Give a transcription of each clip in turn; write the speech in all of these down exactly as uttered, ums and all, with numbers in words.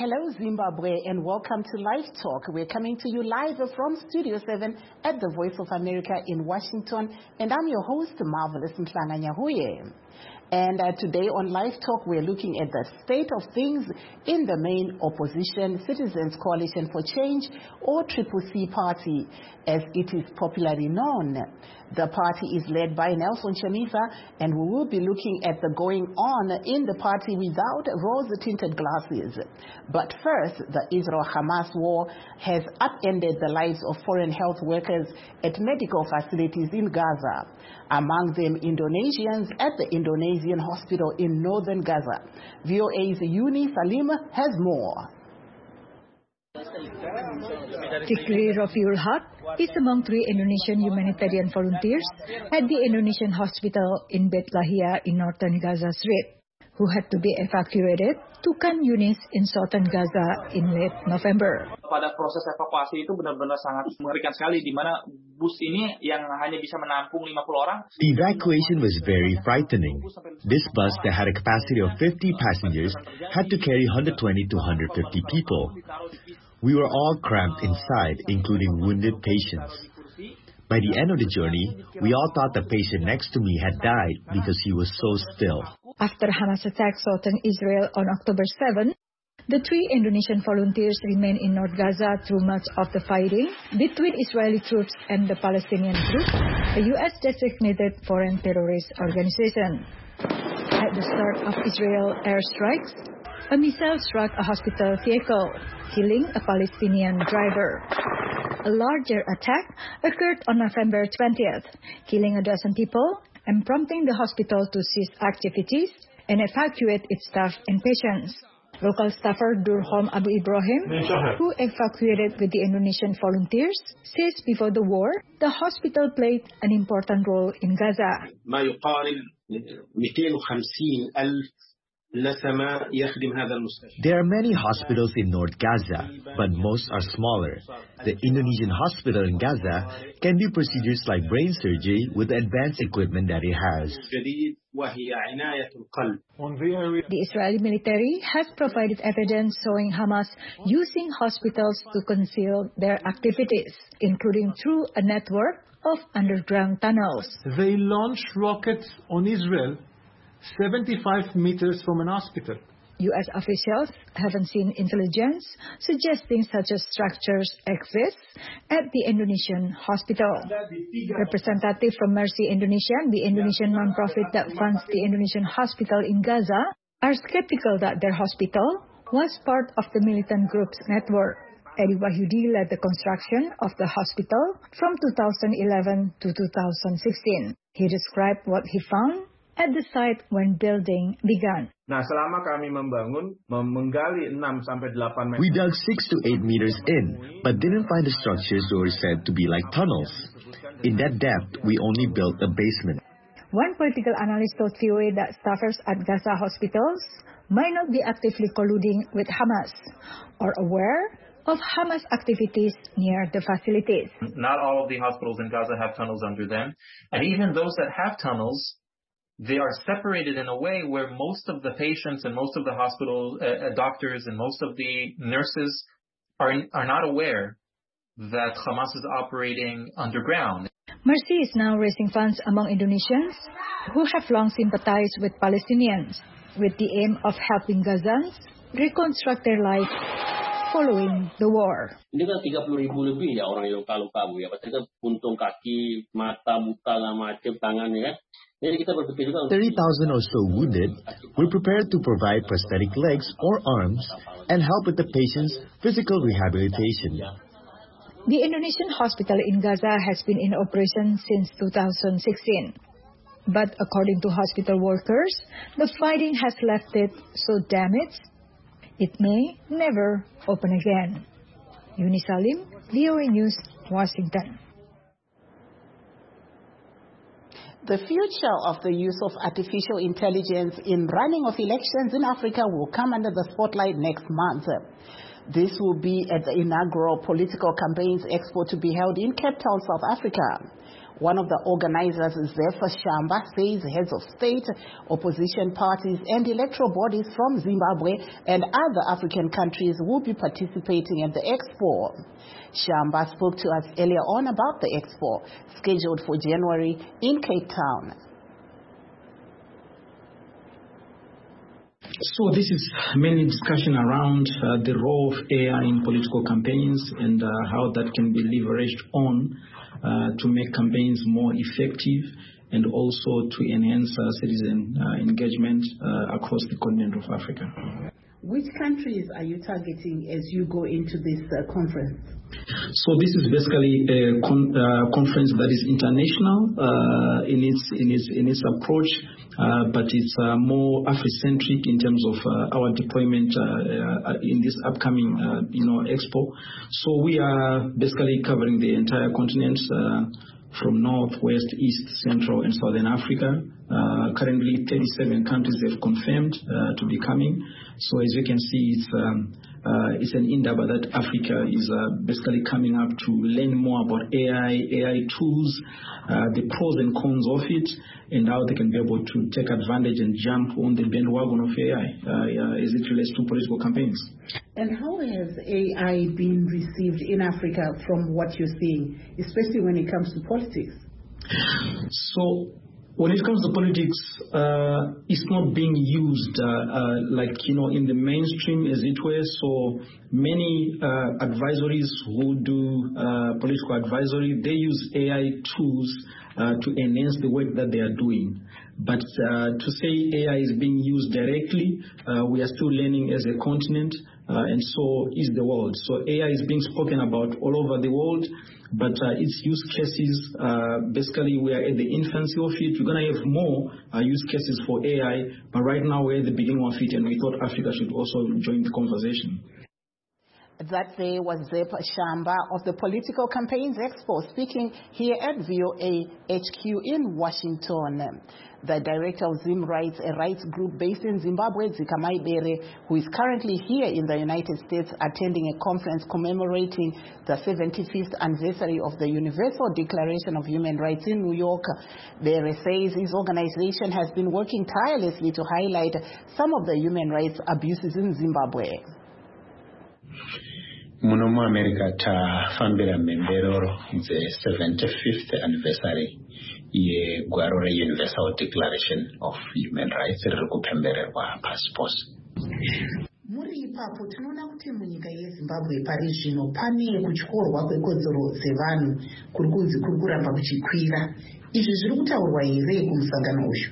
Hello Zimbabwe and welcome to Live Talk. We're coming to you live from Studio seven at the Voice of America in Washington, and I'm your host, Marvelous Nhlanga Nyahuye. And uh, today on Live Talk, we're looking at the state of things in the main opposition, Citizens Coalition for Change, or Triple C Party, as it is popularly known. The party is led by Nelson Chamisa, and we will be looking at the going on in the party without rose-tinted glasses. But first, the Israel-Hamas war has upended the lives of foreign health workers at medical facilities in Gaza, among them Indonesians at the Indonesian hospital in northern Gaza. V O A's Yuni Salim has more. Fikri Rafiul Haq is among three Indonesian humanitarian volunteers at the Indonesian hospital in Beit Lahia in northern Gaza Strip, who had to be evacuated to Khan Yunis in southern Gaza in late November. Pada proses evakuasi itu benar-benar sangat mengerikan sekali, di mana bus ini yang hanya bisa menampung lima puluh orang. The evacuation was very frightening. This bus that had a capacity of fifty passengers had to carry one hundred twenty to one hundred fifty people. We were all cramped inside, including wounded patients. By the end of the journey, we all thought the patient next to me had died because he was so still. After Hamas attacked southern Israel on October seventh, the three Indonesian volunteers remained in North Gaza through much of the fighting between Israeli troops and the Palestinian group, a U S-designated foreign terrorist organization. At the start of Israel airstrikes, a missile struck a hospital vehicle, killing a Palestinian driver. A larger attack occurred on November twentieth, killing a dozen people and prompting the hospital to cease activities and evacuate its staff and patients. Local staffer Durham Abu Ibrahim, who evacuated with the Indonesian volunteers, says before the war, the hospital played an important role in Gaza. There are many hospitals in North Gaza, but most are smaller. The Indonesian hospital in Gaza can do procedures like brain surgery with the advanced equipment that it has. The Israeli military has provided evidence showing Hamas using hospitals to conceal their activities, including through a network of underground tunnels. They launch rockets on Israel seventy-five meters from an hospital. U S officials haven't seen intelligence suggesting such a structures exist at the Indonesian hospital. Representative from Mercy Indonesia, the Indonesian nonprofit that funds the Indonesian hospital in Gaza, are skeptical that their hospital was part of the militant group's network. Edi Wahyudi led the construction of the hospital from two thousand eleven to two thousand sixteen. He described what he found at the site when building began. Nah, selama kami membangun, menggali enam sampai delapan meter. We dug six to eight meters in, but didn't find the structures that were said to be like tunnels. In that depth, we only built a basement. One political analyst told V O A that staffers at Gaza hospitals might not be actively colluding with Hamas or aware of Hamas activities near the facilities. Not all of the hospitals in Gaza have tunnels under them, and even those that have tunnels, they are separated in a way where most of the patients and most of the hospital uh, doctors and most of the nurses are are not aware that Hamas is operating underground. Mercy is now raising funds among Indonesians who have long sympathized with Palestinians, with the aim of helping Gazans reconstruct their life following the war. Ini kan tiga puluh ribu lebih ya orang yang luka-luka Bu ya. Pasti puntung kaki, mata, buta, macam tangan ya. thirty thousand or so wounded, we're prepared to provide prosthetic legs or arms and help with the patient's physical rehabilitation. The Indonesian hospital in Gaza has been in operation since two thousand sixteen. But according to hospital workers, the fighting has left it so damaged, it may never open again. Yuni Salim, V O A News, Washington. The future of the use of artificial intelligence in running of elections in Africa will come under the spotlight next month. This will be at the inaugural Political Campaigns Expo to be held in Cape Town, South Africa. One of the organizers, Zephyr Shamba, says heads of state, opposition parties and electoral bodies from Zimbabwe and other African countries will be participating at the expo. Shamba spoke to us earlier on about the expo, scheduled for January in Cape Town. So this is mainly discussion around uh, the role of A I in political campaigns and uh, how that can be leveraged on uh, to make campaigns more effective and also to enhance uh, citizen uh, engagement uh, across the continent of Africa. Which countries are you targeting as you go into this uh, conference? So this is basically a con- uh, conference that is international uh, in its in its in its approach, uh, but it's uh, more Afrocentric in terms of uh, our deployment uh, uh, in this upcoming uh, you know expo. So we are basically covering the entire continent. Uh, from North, West, East, Central, and Southern Africa. Uh, currently, thirty-seven countries have confirmed uh, to be coming. So as you can see, it's um, uh, it's an endeavor that Africa is uh, basically coming up to learn more about A I, A I tools, uh, the pros and cons of it, and how they can be able to take advantage and jump on the bandwagon of A I uh, as it relates to political campaigns. And how has A I been received in Africa from what you're seeing, especially when it comes to politics? So when it comes to politics, uh, it's not being used uh, uh, like, you know, in the mainstream as it were. So many uh, advisories who do uh, political advisory, they use A I tools uh, to enhance the work that they are doing. But uh, to say A I is being used directly, uh, we are still learning as a continent, uh, and so is the world. So A I is being spoken about all over the world, but uh, its use cases, uh, basically we are at the infancy of it. We're going to have more uh, use cases for A I, but right now we're at the beginning of it, and we thought Africa should also join the conversation. That day was Zephyr Shamba of the Political Campaigns Expo speaking here at V O A H Q in Washington. The director of Zim Rights, a rights group based in Zimbabwe, Zikamai Bere, who is currently here in the United States attending a conference commemorating the seventy-fifth anniversary of the Universal Declaration of Human Rights in New York. Bere says his organization has been working tirelessly to highlight some of the human rights abuses in Zimbabwe. Muno mu America tafambira mhemberero the seventy-fifth anniversary ye gwaro re Universal Declaration of Human Rights riri kupembererwa pasi pose. Muri ipapo tinoona kuti munyika yeZimbabwe pari zvino pane kutyorwa kwekodzero dzevanhu kuri kunzi kuri kuramba kuchikwira. Izvi zviri kutaurwa here kumusangano uyu?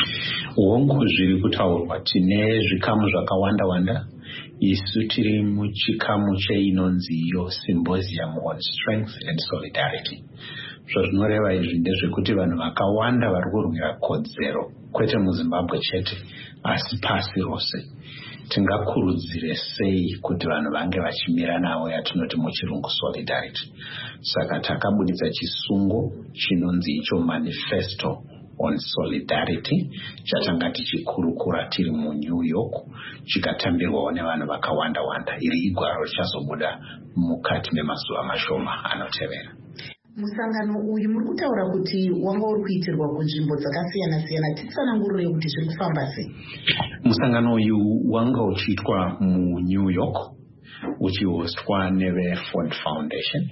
Hongu zviri kutaurwa, tine zvikamu zvakawanda wanda. Isu tiri muchikamu cheinonzi iyo Symposium on Strength and Solidarity. Zvazvinoreva izvi ndezvekuti vanhu vakawanda vari kurwira kodzero kwete muZimbabwe chete asi pasi rose. Tingakurudzire sei kuti vanhu vange vachimira nawo yatinoti muchirungu solidarity. Saka takabuditsa chisungo chinonzi icho Manifesto on Solidarity chatanga tichikurukura tiri mu New York, chikatambirwawo nevanhu vakawanda wanda. Iri igwaro richazobuda mukati memazuva mashoma anotevera. Musangano uyu muri kutaura kuti wanga uri kuitirwa kunzvimbo dzakasiyana siyana, titsanangurire kuti zviri kufamba sei? Musangano uyu wanga uchiitwa mu New York uchihostwa neve Ford Foundation.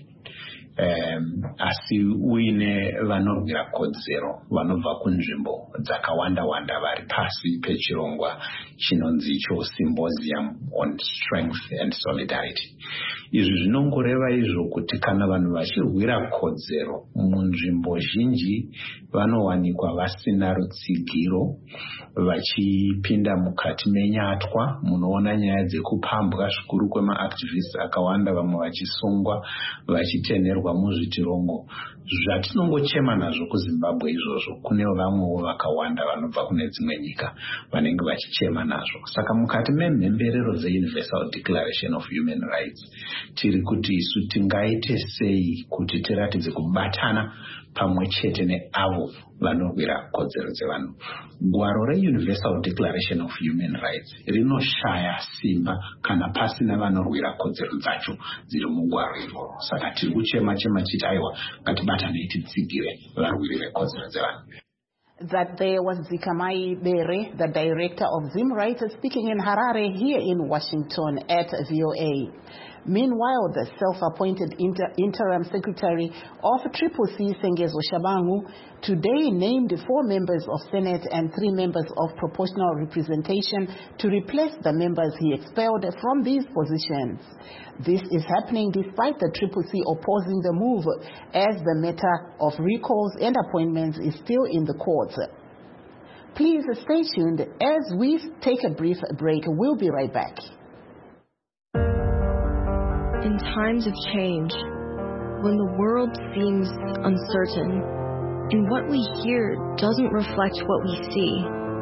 Um, asi uine vanorwira kodzero vanobva kunzvimbo dzakawanda wanda vari pasi pechirongwa chinonzi icho Symposium on Strength and Solidarity. Izvi zvinongoreva izvo kuti kana vanhu vachirwira kodzero munzvimbo zhinji vanowanikwa vasina rutsigiro, vachipinda mukati menyatwa. Munoona nyaya dzekupambwa zvikuru kwemaactivists akawanda, vamwe vachisungwa, vachitenerwa muzvitirongo. Zvatinongochema nazvo kuZimbabwe izvozvo, kune vamwewo vakawanda vanobva kune dzimwe nyika vanenge vachichema nazvo. Saka mukati memhemberero dzeUniversal Declaration of Human Rights tiri kuti isu tingaite sei kuti tiratidze kubatana pamwe chete neavo vanorwira kodzero dzevanhu. Gwaro reUniversal Declaration of Human Rights rinoshaya simba kana pasina vanorwira kodzero dzacho dziri mugwaro iroro. Saka tiri kuchema chema chiti aiwa ngatibatanei titsigire varwiri vekodzero dzevanhu. That there was Zikamai Bere, the director of Zim Rights, speaking in Harare here in Washington at V O A. Meanwhile, the self-appointed inter interim secretary of Triple C, Sengezo Shabangu, today named four members of Senate and three members of proportional representation to replace the members he expelled from these positions. This is happening despite the Triple C opposing the move, as the matter of recalls and appointments is still in the courts. Please stay tuned as we take a brief break. We'll be right back. In times of change, when the world seems uncertain and what we hear doesn't reflect what we see,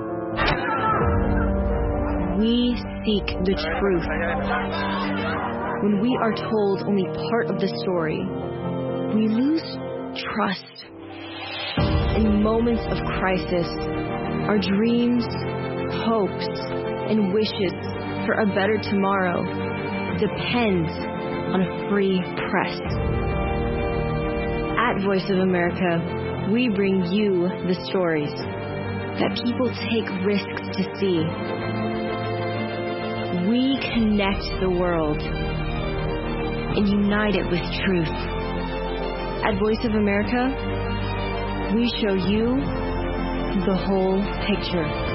we seek the truth. When we are told only part of the story, we lose trust. In moments of crisis, our dreams, hopes, and wishes for a better tomorrow depends on a free press. At Voice of America, we bring you the stories that people take risks to see. We connect the world and unite it with truth. At Voice of America, we show you the whole picture.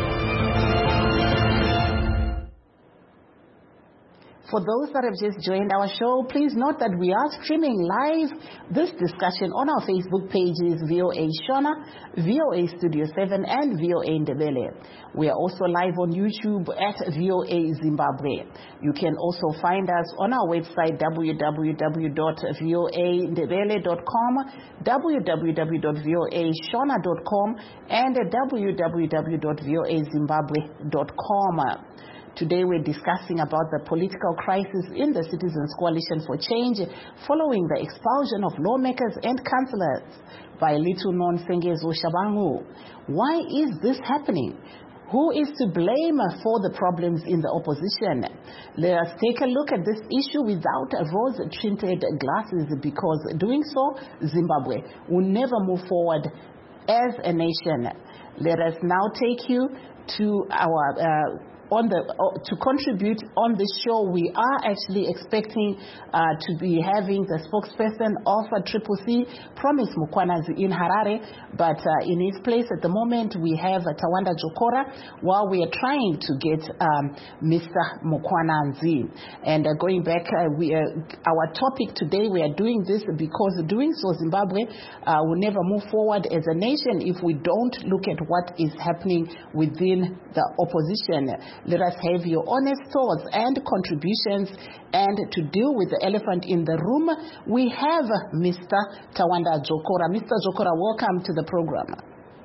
For those that have just joined our show, please note that we are streaming live this discussion on our Facebook pages, V O A Shona, V O A Studio seven, and V O A Ndebele. We are also live on YouTube at V O A Zimbabwe. You can also find us on our website, w w w dot v o a ndebele dot com, w w w dot v o a shona dot com, and w w w dot v o a zimbabwe dot com. Today we're discussing about the political crisis in the Citizens Coalition for Change following the expulsion of lawmakers and councillors by little-known Sengezo Shabangu. Why is this happening? Who is to blame for the problems in the opposition? Let us take a look at this issue without rose-tinted glasses, because doing so, Zimbabwe will never move forward as a nation. Let us now take you to our uh, on the uh, to contribute on this show. We are actually expecting uh, to be having the spokesperson of uh, Triple C, Promise Mukwanazi, in Harare, but uh, in his place at the moment we have uh, Tawanda Jokora, while we are trying to get um, Mister Mukwanazi. And uh, going back, uh, we uh, our topic today, we are doing this because doing so, Zimbabwe uh, will never move forward as a nation if we don't look at what is happening within the opposition. Let us have your honest thoughts and contributions. And to deal with the elephant in the room, we have Mister Tawanda Jokora. Mister Jokora, welcome to the program.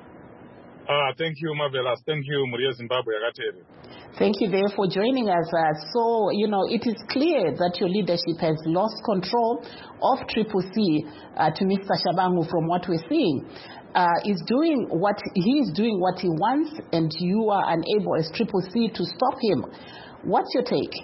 Uh, thank you, Marvelous. Thank you, Maria Zimbabwe. Thank you there for joining us. Uh, so, you know, it is clear that your leadership has lost control of Triple C uh, to Mister Shabangu from what we're seeing. Uh, is doing what he is doing what he wants, and you are unable as Triple C to stop him. What's your take?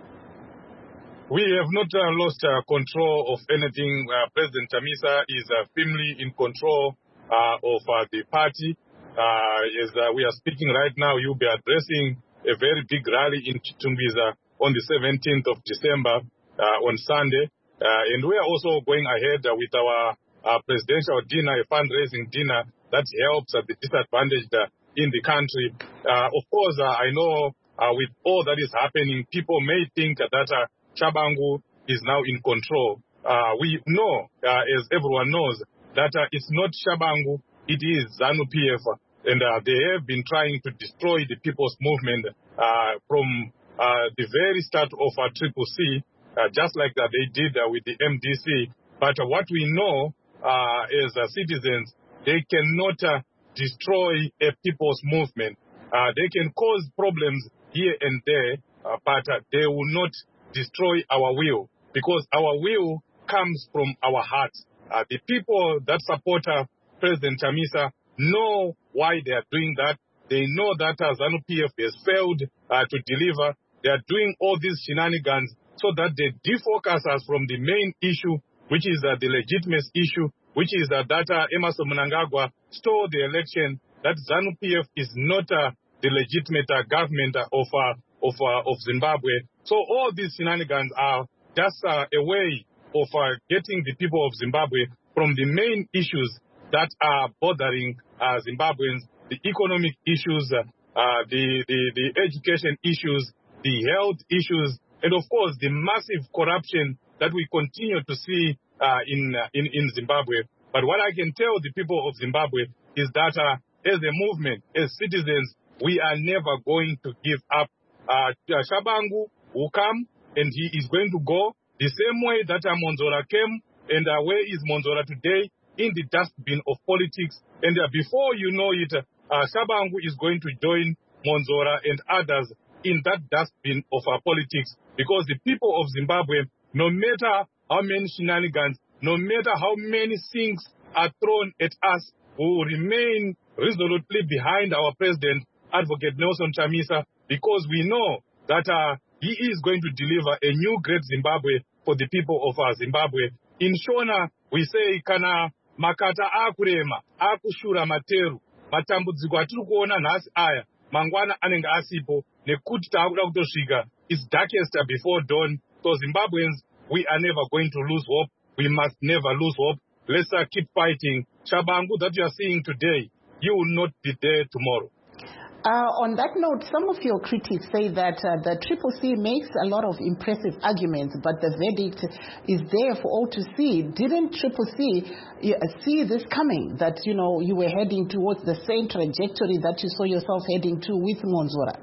We have not uh, lost uh, control of anything. Uh, President Chamisa is uh, firmly in control uh, of uh, the party. Uh, as uh, we are speaking right now, you'll be addressing a very big rally in Chitumbiza on the seventeenth of December uh, on Sunday. Uh, and we are also going ahead uh, with our Uh, presidential dinner, a fundraising dinner that helps uh, the disadvantaged uh, in the country. Uh, of course, uh, I know uh, with all that is happening, people may think uh, that uh, Shabangu is now in control. Uh, we know, uh, as everyone knows, that uh, it's not Shabangu, it is ZANU-P F, and uh, they have been trying to destroy the people's movement uh, from uh, the very start of uh, Triple C, uh, just like that they did uh, with the M D C. But uh, what we know Uh, as uh, citizens, they cannot uh, destroy a people's movement. Uh, they can cause problems here and there, uh, but uh, they will not destroy our will. because our will comes from our hearts. Uh, the people that support uh, President Chamisa know why they are doing that. They know that uh, ZANU-P F has failed uh, to deliver. They are doing all these shenanigans so that they defocus us from the main issue, which is uh, the legitimate issue, which is uh, that uh, Emmerson Mnangagwa stole the election, that ZANU-P F is not uh, the legitimate uh, government uh, of, uh, of, uh, of Zimbabwe. So all these shenanigans are just uh, a way of uh, getting the people of Zimbabwe from the main issues that are bothering uh, Zimbabweans, the economic issues, uh, uh, the, the, the education issues, the health issues, and of course the massive corruption that we continue to see uh, in, uh, in in Zimbabwe. But what I can tell the people of Zimbabwe is that uh, as a movement, as citizens, we are never going to give up. Uh, Shabangu will come and he is going to go the same way that uh, Monzora came, and uh, where is Monzora today? In the dustbin of politics. And uh, before you know it, uh, Shabangu is going to join Monzora and others in that dustbin of our politics, because the people of Zimbabwe, no matter how many shenanigans, no matter how many things are thrown at us, we will remain resolutely behind our president, Advocate Nelson Chamisa, because we know that uh, he is going to deliver a new great Zimbabwe for the people of uh, Zimbabwe. In Shona, we say, kana makata akurema, akushura materu, matambudziko atiri kuona nhasi aya, mangwana anenge asipo, nekuti taakuda kutosvika. It's darkest before dawn. So Zimbabweans, we are never going to lose hope. We must never lose hope. Let's uh, keep fighting. Shabangu that you are seeing today, you will not be there tomorrow. Uh, on that note, some of your critics say that uh, the Triple C makes a lot of impressive arguments, but the verdict is there for all to see. Didn't Triple C uh, see this coming, that, you know, you were heading towards the same trajectory that you saw yourself heading to with Monzora?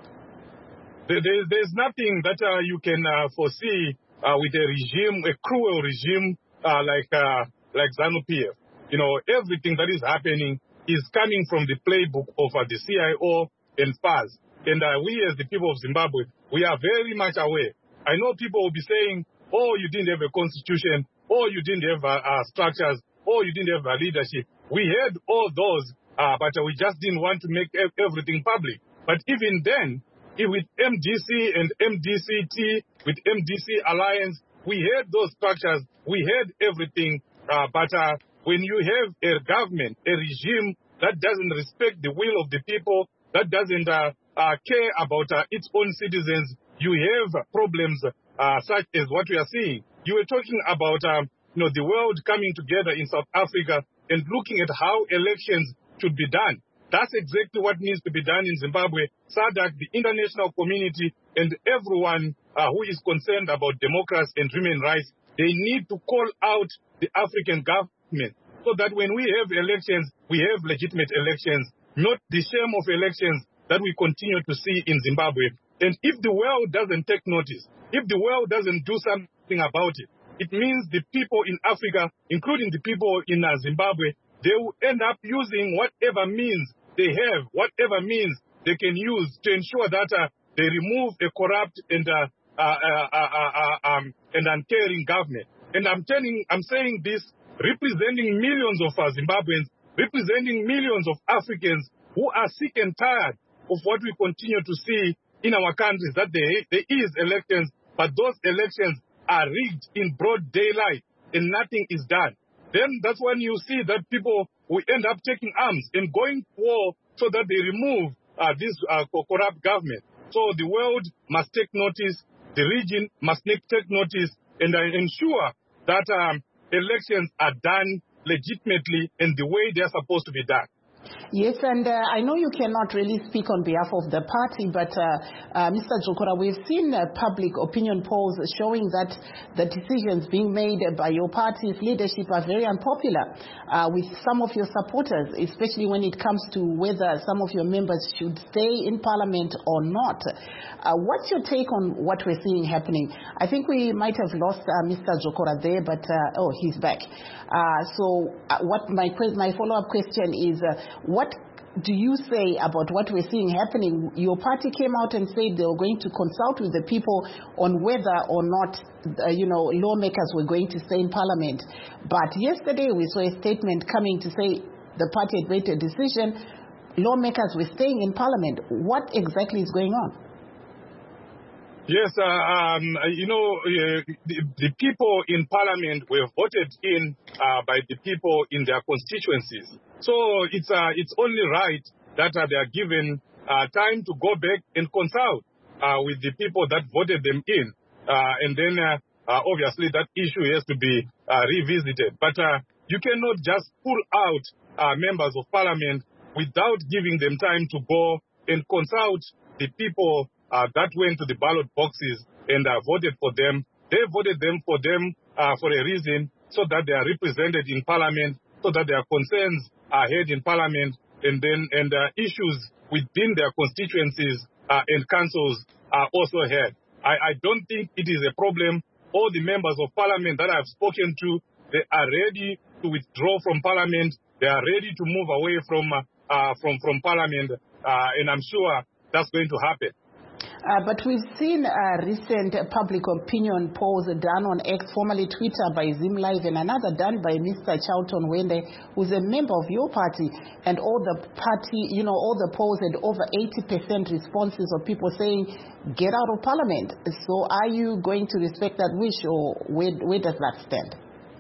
There, there, there's nothing that uh, you can uh, foresee uh, with a regime, a cruel regime uh, like uh, like ZANU-P F. You know, everything that is happening is coming from the playbook of uh, the C I O and F A Z. And uh, we as the people of Zimbabwe, we are very much aware. I know people will be saying, oh, you didn't have a constitution, oh, you didn't have uh, uh, structures, oh, you didn't have a leadership. We had all those, uh, but uh, we just didn't want to make everything public. But even then, if with M D C and M D C T, with M D C Alliance, we had those structures, we had everything, uh, but uh, when you have a government, a regime that doesn't respect the will of the people, that doesn't uh, uh, care about uh, its own citizens, you have problems uh, such as what we are seeing. You were talking about um, you know, the world coming together in South Africa and looking at how elections should be done. That's exactly what needs to be done in Zimbabwe, so that the international community and everyone uh, who is concerned about democracy and human rights, they need to call out the African government, so that when we have elections, we have legitimate elections, not the shame of elections that we continue to see in Zimbabwe. And if the world doesn't take notice, if the world doesn't do something about it, it means the people in Africa, including the people in uh, Zimbabwe, they will end up using whatever means they have, whatever means they can use to ensure that uh, they remove a corrupt and uh, uh, uh, uh, uh, um, and uncaring government. And I'm telling, I'm saying this representing millions of uh, Zimbabweans, representing millions of Africans who are sick and tired of what we continue to see in our countries, that there, there is elections, but those elections are rigged in broad daylight and nothing is done. Then that's when you see that people will end up taking arms and going to war so that they remove uh, this uh, corrupt government. So the world must take notice, the region must take notice, and uh, ensure that um, elections are done legitimately in the way they are supposed to be done. Yes, and uh, I know you cannot really speak on behalf of the party, but uh, uh, Mister Jokora, we've seen uh, public opinion polls showing that the decisions being made by your party's leadership are very unpopular uh, with some of your supporters, especially when it comes to whether some of your members should stay in parliament or not. Uh, what's your take on what we're seeing happening? I think we might have lost uh, Mister Jokora there, but uh, oh, he's back. Uh, so uh, what my my follow-up question is, uh, what do you say about what we're seeing happening? Your party came out and said they were going to consult with the people on whether or not, uh, you know, lawmakers were going to stay in Parliament. But yesterday we saw a statement coming to say the party had made a decision. Lawmakers were staying in Parliament. What exactly is going on? Yes, uh, um, you know, uh, the, the people in Parliament were voted in uh, by the people in their constituencies. So it's uh, it's only right that uh, they are given uh, time to go back and consult uh, with the people that voted them in. Uh, and then, uh, uh, obviously, that issue has to be uh, revisited. But uh, you cannot just pull out uh, members of Parliament without giving them time to go and consult the people Uh, that went to the ballot boxes and uh, voted for them. They voted them for them uh, for a reason, so that they are represented in Parliament, so that their concerns are heard in Parliament, and then and uh, issues within their constituencies uh, and councils are also heard. I, I don't think it is a problem. All the members of Parliament that I've spoken to, they are ready to withdraw from Parliament. They are ready to move away from uh, uh, from from Parliament, uh, and I'm sure that's going to happen. Uh, but we've seen uh, recent public opinion polls done on X, formerly Twitter, by ZimLive, and another done by Mister Charlton Wende, who's a member of your party. And all the party, you know, all the polls had over eighty percent responses of people saying, get out of Parliament. So are you going to respect that wish, or where, where does that stand?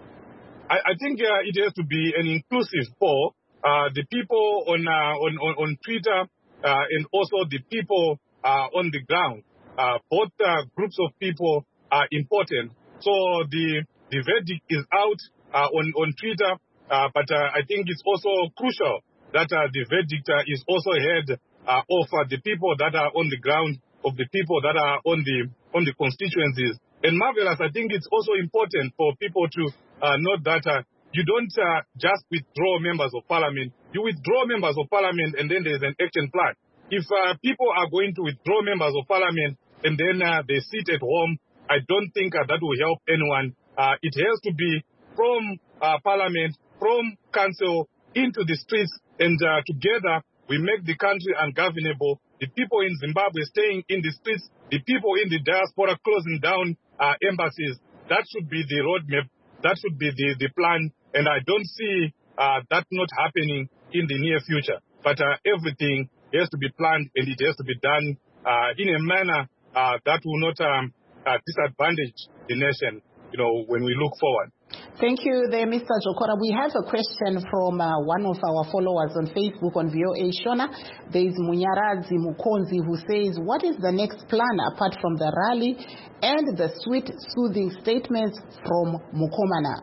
I, I think uh, it has to be an inclusive poll. Uh, the people on, uh, on, on, on Twitter uh, and also the people Uh, on the ground. Uh, both uh, groups of people are important. So the the verdict is out uh, on, on Twitter, uh, but uh, I think it's also crucial that uh, the verdict uh, is also heard uh, of uh, the people that are on the ground, of the people that are on the on the constituencies. And Marvelous, I think it's also important for people to uh, note that uh, you don't uh, just withdraw members of Parliament. You withdraw members of Parliament, and then there's an action plan. If uh, people are going to withdraw members of Parliament and then uh, they sit at home, I don't think uh, that will help anyone. Uh, it has to be from uh, Parliament, from Council, into the streets, and uh, together we make the country ungovernable. The people in Zimbabwe staying in the streets, the people in the diaspora closing down uh, embassies. That should be the roadmap. That should be the, the plan. And I don't see uh, that not happening in the near future. But uh, everything has to be planned, and it has to be done uh, in a manner uh, that will not um, uh, disadvantage the nation, you know, when we look forward. Thank you there, Mister Jokora. We have a question from uh, one of our followers on Facebook on V O A Shona. There is Munyarazi Mukonzi, who says, what is the next plan apart from the rally and the sweet, soothing statements from Mukomana?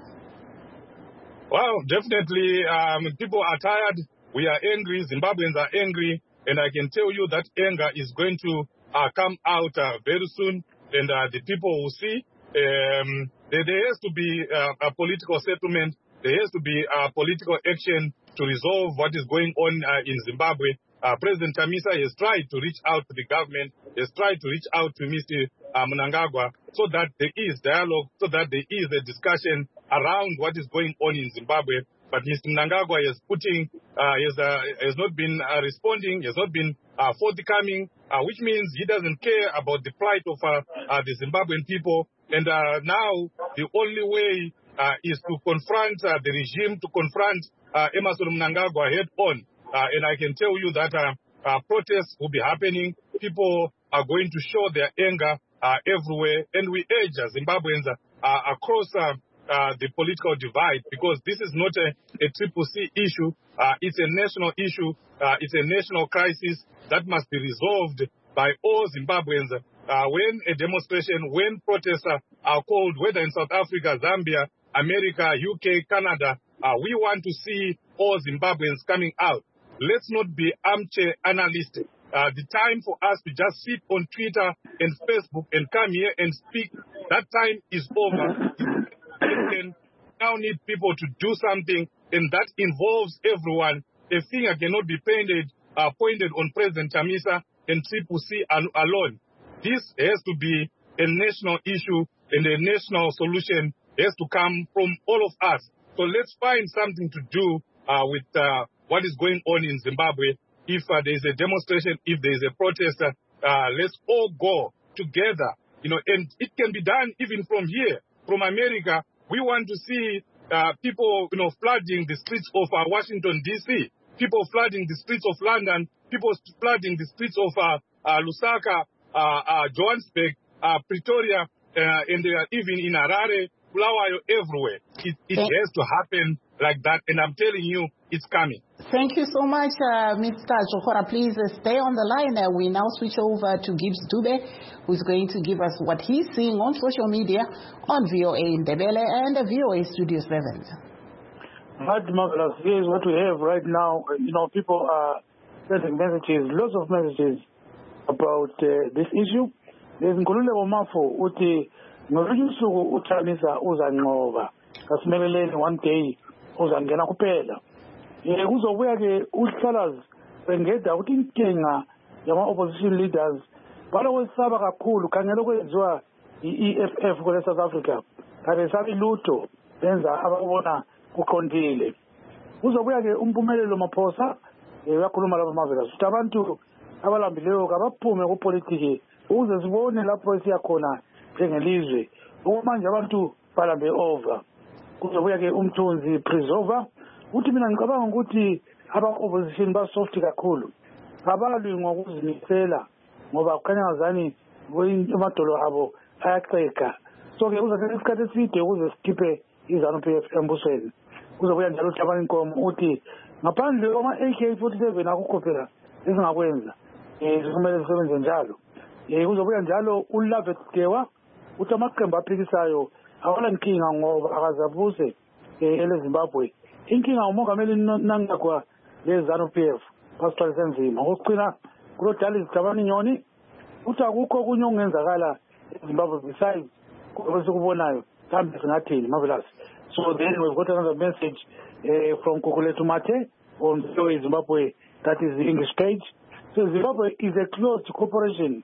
Well, definitely um, people are tired. We are angry. Zimbabweans are angry. And I can tell you that anger is going to uh, come out uh, very soon, and uh, the people will see. Um, there, there has to be uh, a political settlement. There has to be uh, political action to resolve what is going on uh, in Zimbabwe. Uh, President Chamisa has tried to reach out to the government, has tried to reach out to Mister Uh, Mnangagwa, so that there is dialogue, so that there is a discussion around what is going on in Zimbabwe. But Mister Mnangagwa is putting, uh, has, uh, has not been uh, responding, has not been uh, forthcoming, uh, which means he doesn't care about the plight of uh, uh, the Zimbabwean people. And uh, now the only way uh, is to confront uh, the regime, to confront uh, Emmerson Mnangagwa head on. Uh, and I can tell you that uh, uh, protests will be happening. People are going to show their anger uh, everywhere. And we urge uh, Zimbabweans uh, uh, across uh, Uh, the political divide, because this is not a, a triple C issue. Uh, it's a national issue. Uh, it's a national crisis that must be resolved by all Zimbabweans. Uh, when a demonstration, when protests uh, are called, whether in South Africa, Zambia, America, U K, Canada, uh, we want to see all Zimbabweans coming out. Let's not be armchair analysts. Uh, the time for us to just sit on Twitter and Facebook and come here and speak, that time is over. We now need people to do something, and that involves everyone. A finger cannot be pointed, uh, pointed on President Chamisa and Triple C alone. This has to be a national issue, and a national solution has to come from all of us. So let's find something to do uh, with uh, what is going on in Zimbabwe. If uh, there is a demonstration, if there is a protest, uh, uh, let's all go together. You know, and it can be done even from here, from America. We want to see uh, people, you know, flooding the streets of uh, Washington, D C, people flooding the streets of London, people flooding the streets of uh, uh, Lusaka, uh, uh, Johannesburg, uh, Pretoria, uh, and uh, even in Harare, Bulawayo, everywhere. It, it has to happen like that, and I'm telling you, it's coming. Thank you so much, uh, Mister Jokora. Please uh, stay on the line. Uh, we now switch over to Gibbs Dube, who's going to give us what he's seeing on social media on V O A in Ndebele and uh, V O A Studio seven. Right, marvelous. Here's what we have right now. You know, people are sending messages, lots of messages about uh, this issue. There's Nkululeko Mafo uthi ngolunye usuku uThamisa uzanqoba. Kasimeleleni one day uzangena kuphela. Eh kuzobuya ke uhlalazi bengeda ukuthi inkinga yama opposition leaders balokwesaba kakhulu khangela okwenziwa i-E F F kule South Africa. Kade sabi lutho benza ababona kuqondile. Kuzobuya ke umphumelelo maphosa uyakhuluma lapha mavela. Sithi abantu abalambileyo kabaphume kupolitiki ukuze sibone lapho siya khona njengelizwe. Okumanje abantu balambe over. Kuzobuya ke umthunzi preserver uthi mina ngicabanga ukuthi aba-opposition basoft kakhulu abalwi ngokuzimisela ngoba kukhanya ngazani amadolo abo ayaqeka so-ke uzathatha isikhathi eside ukuze sikhiphe i-ZANU-P F embusweni kuzobuya njalo uhlabani inkomo uthi ngaphandle kwama-A K forty-seven akukho phela ezingakwenza um kumele zisebenze njalo um kuzobuya njalo uLavet Gewa uthi amaqembu aphikisayo awala nkinga ngoba akazabuse um eleZimbabwe inkinga umongameli nangakwa le-ZANU-P F basithwalise nzima okusina kulodala izigabani inyoni uthi akukho kunye okungenzakala eZimbabwe besides kwesikubonayo kambe singathini marvelous. So then we've got another message uh, from Kukuletu Mate on V O A Zimbabwe, that is the English page. So Zimbabwe is a closed corporation.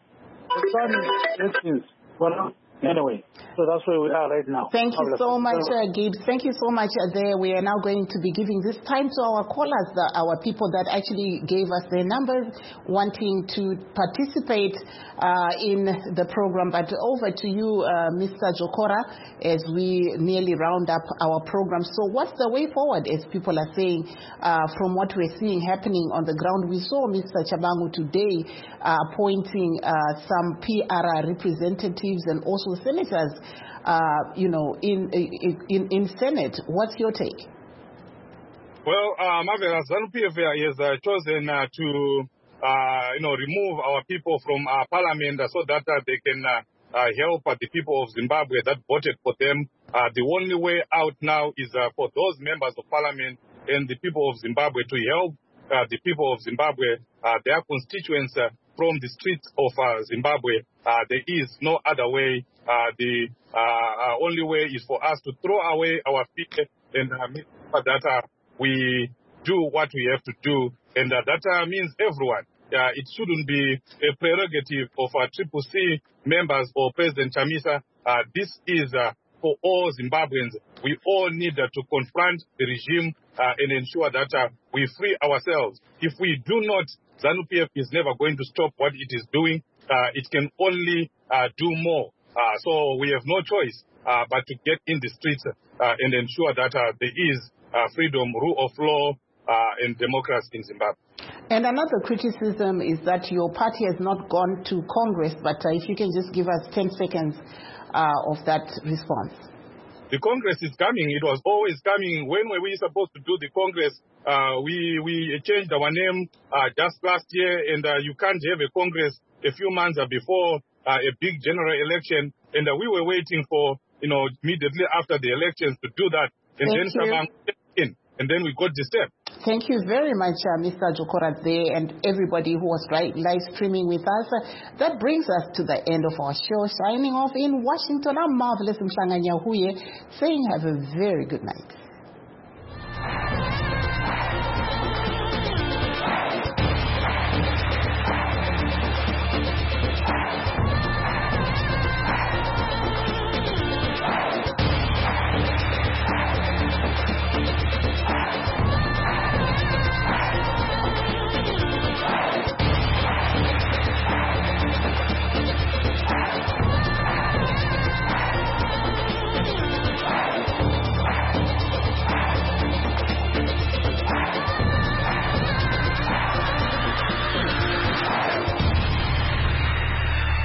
Elections. Well, anyway, so that's where we are right now. Thank you so much, uh, Gibbs. Thank you so much. Uh, there, we are now going to be giving this time to our callers, the, our people that actually gave us their numbers, wanting to participate uh, in the program. But over to you, uh, Mister Jokora, as we nearly round up our program. So, what's the way forward? As people are saying, uh, from what we're seeing happening on the ground, we saw Mister Chabangu today uh, appointing uh, some P R R representatives and also senators, uh, you know, in, in in Senate. What's your take? Well, uh, Marvelous, ZANU-P F has uh, chosen uh, to, uh, you know, remove our people from our parliament so that uh, they can uh, uh, help uh, the people of Zimbabwe that voted for them. Uh, the only way out now is uh, for those members of parliament and the people of Zimbabwe to help uh, the people of Zimbabwe, uh, their constituents, uh, from the streets of uh, Zimbabwe. Uh, there is no other way. Uh, the uh, uh, only way is for us to throw away our fear and uh, make sure that uh, we do what we have to do. And uh, that uh, means everyone. Uh, it shouldn't be a prerogative of our Triple C members or President Chamisa. Uh, this is uh, for all Zimbabweans. We all need uh, to confront the regime uh, and ensure that uh, we free ourselves. If we do not, ZANU-P F is never going to stop what it is doing. Uh, it can only uh, do more. Uh, so we have no choice uh, but to get in the streets uh, and ensure that uh, there is uh, freedom, rule of law, uh, and democracy in Zimbabwe. And another criticism is that your party has not gone to Congress, but uh, if you can just give us ten seconds uh, of that response. The Congress is coming. It was always coming. When were we supposed to do the Congress? Uh, we, we changed our name uh, just last year, and uh, you can't have a Congress a few months before uh, a big general election. And uh, we were waiting for, you know, immediately after the elections to do that. And Thank then Shabang in, and then we got the step. Thank you very much, uh, Mister Jokora there, and everybody who was right, live streaming with us. Uh, that brings us to the end of our show. Signing off in Washington, I'm Marvelous Mhlanga Nyahuye, saying have a very good night.